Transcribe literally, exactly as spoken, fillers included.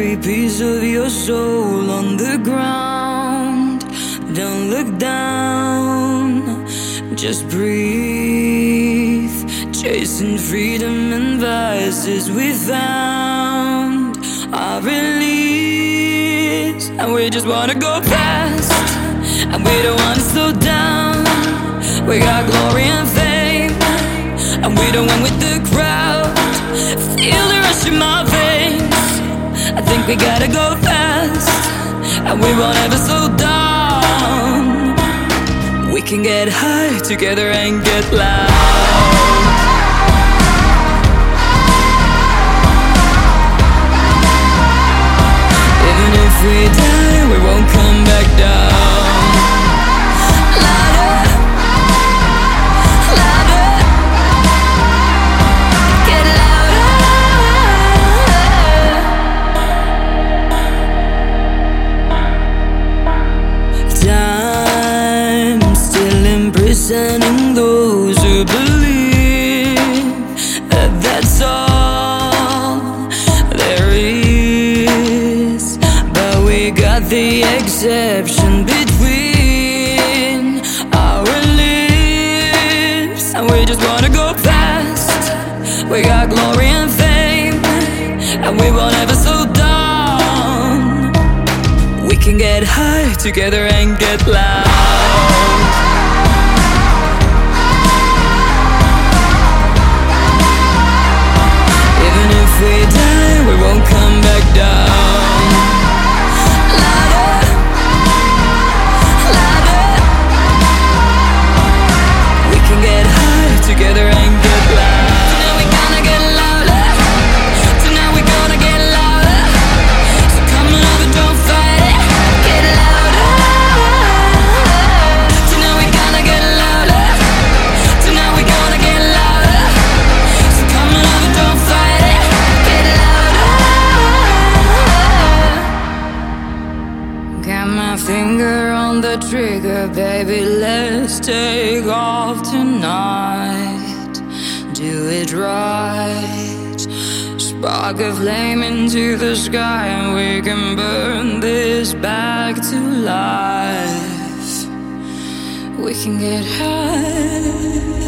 every piece of your soul on the ground. Don't look down, just breathe. Chasing freedom and vices we found our release. And we just wanna go fast, and we don't wanna slow down. We got glory and fame, and we don't win with the crowd. Feel the rush in my veins. I think we gotta go fast, and we won't ever slow down. We can get high together and get loud. Even if we die, we won't come back down. Louder, louder, get louder. Time still imprisoning those who believe that that's all there is. But we got the exception between our lips, and we just wanna go fast. We got glory and fame, and we won't ever slow down. We can get high together and get loud. Even if we die, we won't come back down. Louder, louder. We can get high together and get loud. Tonight we gonna get louder. Tonight we gonna get louder. So come on over, don't fight it. Get louder. Tonight we gonna get louder. Tonight we gonna get louder. So come on over, don't fight it. Get louder. Got my finger on the trigger, baby, let's take off tonight. Do it right. Spark a flame into the sky, and we can burn this back to life. We can get high.